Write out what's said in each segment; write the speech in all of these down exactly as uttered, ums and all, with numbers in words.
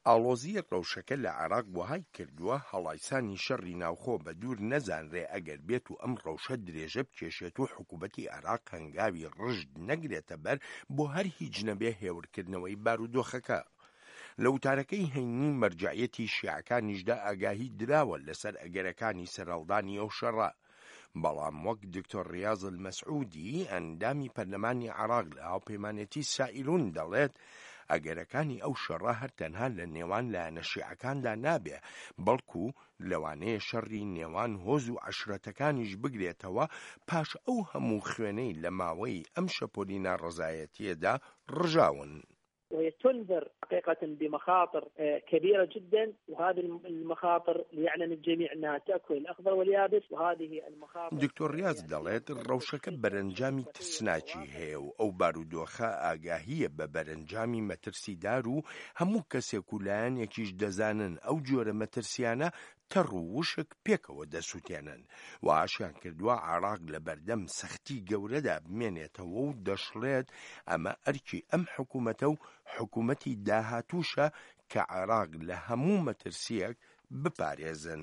ئاڵۆزیە ڕەوشەکە لە عێراق وهای کردووە هەڵایسانی شەڕی ناوخۆ بە دوور نەزانرێ ئەگەر بێت و ئەم ڕەوشە درێژە بکێشێت و حکوومەتی عێراق هەنگاوی ڕژد نەگرێتە بەر بۆ هەر هیچ نەبێ هێورکردنەوەی بارودۆخەکە. لە وتارەکەی هەینی مەرجعیەتی شیعەکانیشدا ئاگاهی دراوە لەسەر ئەگەرەکانی سەرهەڵدانی ئەو شەڕە. بەڵام وەک دکتۆر ڕیاض المەسعودی ئەندامی پەرلەمانی عێراق لە هاوپەیمانێتی سائیلون دەڵێت ئەگەرەکانی ئەو شەڕە هەر تەنها لە نێوان لایەنە شیعەکاندا نابێ، بەڵکو لەوانەیە شەڕی نێوان هۆز و عەشرەتەکانیش بگرێتەوە پاش ئەو هەموو خوێنەی لە ماوەی ئەم شەپۆلی ناڕەزایەتیەدا ڕژاون. وهي تنذر حقيقة بمخاطر كبيرة جدا، وهذه المخاطر يعلن الجميع أنها تأكل الأخضر واليابس، وهذه المخاطر. دكتور رياض دەڵێت ڕەوشەکە بەرەنجامی ترسناچی هەیە و ئەو بارودۆخە ئاگاهیە بە بەرەنجامی مەترسیدار و هەموو کەسێک و لایەنێکیش دەزانن ئەو جۆرە مەترسیانە تەڕ و وشک پێکەوە دەسووتێنن و ئاشیان کردووە عێراق لە بەردەم سەختی گەورەدا بمێنێتەوە و دەشڵێت ئەمە ئەرکی ئەم حکوومەتە و حکوومەتی داهاتووشە کە عێراق لە هەموو مەترسیەک بپارێزن.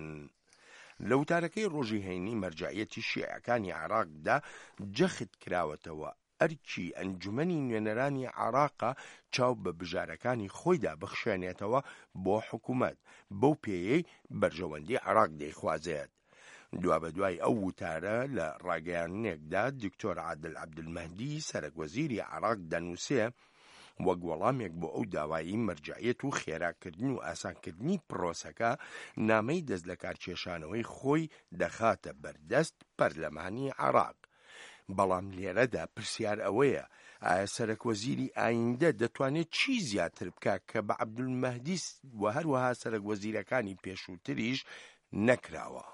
لە وتارەکەی ڕۆژی هەینی مەرجعیەتی شیعەکانی عێراقدا جەخت کراوەتەوە ئەرکی ئەنجومەنی نوێنەرانی عێراقە چاو بە بژارەکانی خۆیدا بخشێنێتەوە بۆ حکوومەت، بەو پێیەی بەرژەوەندی عێراق دەیخوازێت. دوا بە دوای ئەو وتارە لە ڕاگەیاندنێکدا دکتۆر عادل عەبدولمەهدی سەرۆکوەزیری عێراق دەنووسێ وەک وەڵامێک بۆ ئەو داوایی مەرجعیەت و خێراکردن و ئاسانکردنی پرۆسەکە نامەی دەست لە کارکێشانەوەی خۆی دەخاتە بەردەست پەرلەمانی عێراق. بەڵام لێرەدا پرسیار ئەوەیە ئایا سەرۆکوەزیری ئایندە دەتوانێت چی زیاتر بکات کە بە عەبدولمەهدی و هەروەها سەرۆکوەزیرەکانی پێشووتریش نەکراوە.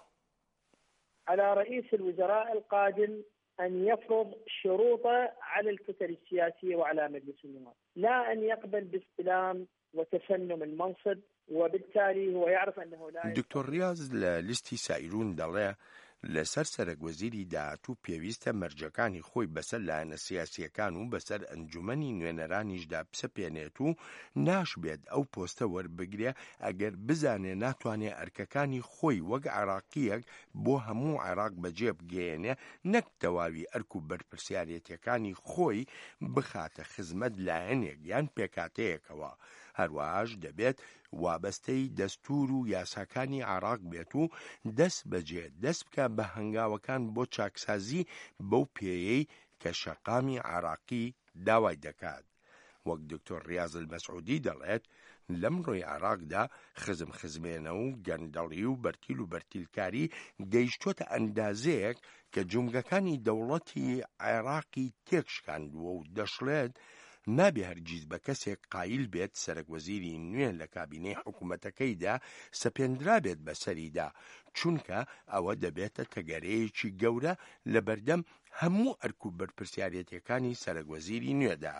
على رئيس الوزراء القادم أن يفرض شروطه على الكتل السياسية وعلى مجلس النواب، لا أن يقبل باستلام وتسنم المنصب، وبالتالي هو يعرف أنه لا. دكتور رياض للیستی سائیرون دەڵێ لەسەر سەرۆکوەزیری داهاتوو پێویستە مەرجەکانی خۆی بەسەر لایەنە سیاسیەکان و بەسەر ئەنجومەنی نوێنەرانیشدا بسەپێنێت و ناشبێت ئەو پۆستە وەربگرێ ئەگەر بزانێ ناتوانێ ئەرکەکانی خۆی وەک عێراقیەک بۆ هەموو عێراق بەجێ بگەێنێ، نەک تەواوی ئەرک و بەرپرسیارەتیەکانی خۆی بخاتە خزمەت لایەنێک یان پێکاتەیەکەوە. هەروەهاش دەبێت وابەستەی دەستور و یاساکانی عێراق بێت و دەست بەجێ دەست بکە بە هەنگاوەکان بۆ چاکسازی بەو پێیەی کە شەقامی عێراقی داوای دەکات. وەک دکتۆر ڕیاض المەسعودی دەڵێت لەم ڕۆی عێراقدا خزم خزمێنە و گەندەڵی و بەرتیل و بەرتیلکاری گەیشتۆتە ئەندازەیەک کە جومگەکانی دەوڵەتی عێراقی تێکشکاندووە و دەشڵێت نابێ هەرگیز بە کەسێک قایل بێت سەرۆکوەزیری نوێ لە کابینەی حکوومەتەکەیدا سەپێنرا بێت بەسەریدا، چونکە ئەوە دەبێتە تەگەرەیەکی گەورە لە بەردەم هەموو ئەرک و بەرپرسیارەتیەکانی سەرۆکوەزیری نوێدا.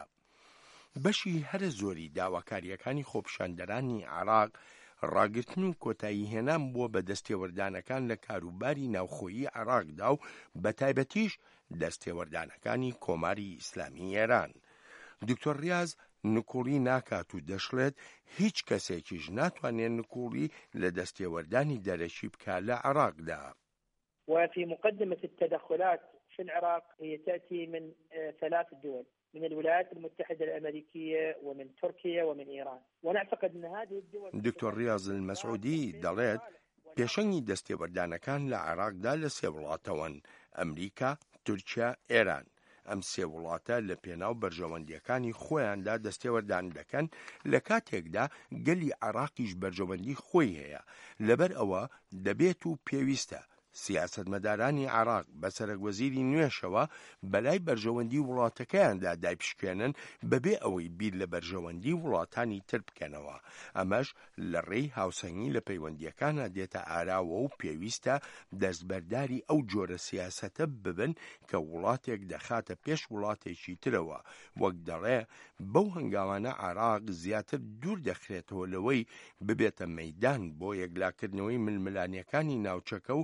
بەشی هەرە زۆری داواکاریەکانی خۆپیشاندەرانی عێراق ڕاگرتن و کۆتایی هێنان بووە بە دەستێوەردانەکان لە کاروباری ناوخۆیی عێراقدا و بەتایبەتیش دەستێوەردانەکانی کۆماری ئیسلامی ئێران. دکتۆر ریاض نکوڵی ناکات و دەشڵێت هیچ کەسێکیش ناتوانێت نکوڵی لە دەستێوەردانی دەرەکی بکە لە عێراقدا. وفي مقدمة التدخلات في العراق هي تأتي من ثلاث دول، من الولايات المتحدة الأمريكية ومن تركيا ومن إيران، ونعتقد أن هذه الدول. دكتور رياض المەسعودی دەڵێت پێشەنگی دەستێوەردانەکان لە عێراقدا لە سێ وڵاتەوەن: ئەمریکا، تورکیا، ئێران. ئەم سێ وڵاتە لە پێناو بەرژەوەندیەکانی خۆیاندا دەستێوەردان دەکەن لە کاتێکدا گەلی عێراقیش بەرژەوەندی خۆی هەیە. لەبەر ئەوە دەبێت و پێویستە سیاسەتمەدارانی عێراق بە سەرۆکوەزیری نوێشەوە بەلای بەرژەوەندی وڵاتەکەیاندا دایپشکێنن بەبێ ئەوەی بیر لە بەرژەوەندی وڵاتانی تر بکەنەوە. ئەمەش لە ڕێی هاوسەنگی لە پەیوەندیەکانە دێتە ئاراوە و پێویستە دەستبەرداری ئەو جۆرە سیاسەتە ببن کە وڵاتێک دەخاتە پێش وڵاتێکی ترەوە. وەک دەڵێ بەو هەنگاوانە عێراق زیاتر دوور دەخرێتەوە لەوەی ببێتە مەیدان بۆ یەکلاکردنەوەی ململانیەکانی ناوچەکە و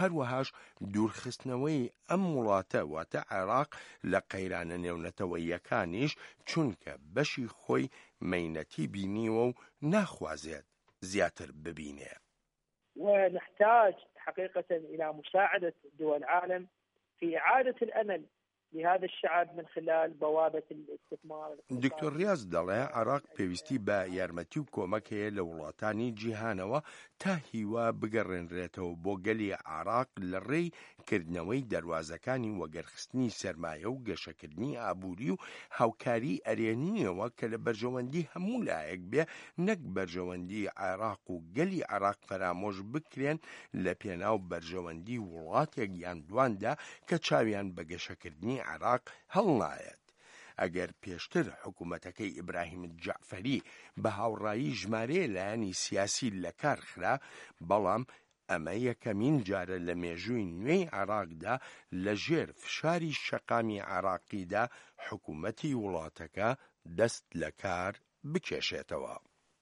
هەروەهاش دوورخستنەوەی ئەم وڵاتە واتە عێراق لە قەیرانە نێونەتەوەییەکانیش چونکە بەشی خۆی مەینەتی بینیوە و ناخوازێت زیاتر ببینێ. ونحتاج حقيقة إلى مساعدة دول العالم في إعادة الأمل لهذا الشعب من خلال بوابة الاستثمار. دکتۆر ریاض دەڵێ عێراق پێویستی بە یارمەتی و کۆمەک هەیە لە وڵاتانی جیهانەوە تا هیوا بگەڕێنرێتەوە بۆ گەلی عێراق لە ڕێی کردنەوەی دەواازەکانی وەگەرخستنی سەرمایە و گەشەکردنی ئابووری و هاوکاری ئەرێنیەوە کە لە بەرژەوەندی هەموو لایەک بێ نەک بەرژەوەندی عێراق و گەلی عێراق فەرامۆش بکرێن لە پێناو بەرژەوەندی وڵاتێک یان دواندا کە چاویان بە گەشەکردنی عێراق هەڵنایەت. ئەگەر پێشتر حکوومەتەکەی ئیبراهیم جەعفەری بە هاوڕایی ژمارەیە لایەنی سیاسی لە کار خرا، بەڵام ئەمە یەکەمین جارە لە مێژووی نوێی عێراقدا لە ژێر فشاری شەقامی عێراقیدا حکوومەتی وڵاتەکە دەست لە کار بکێشێتەوە.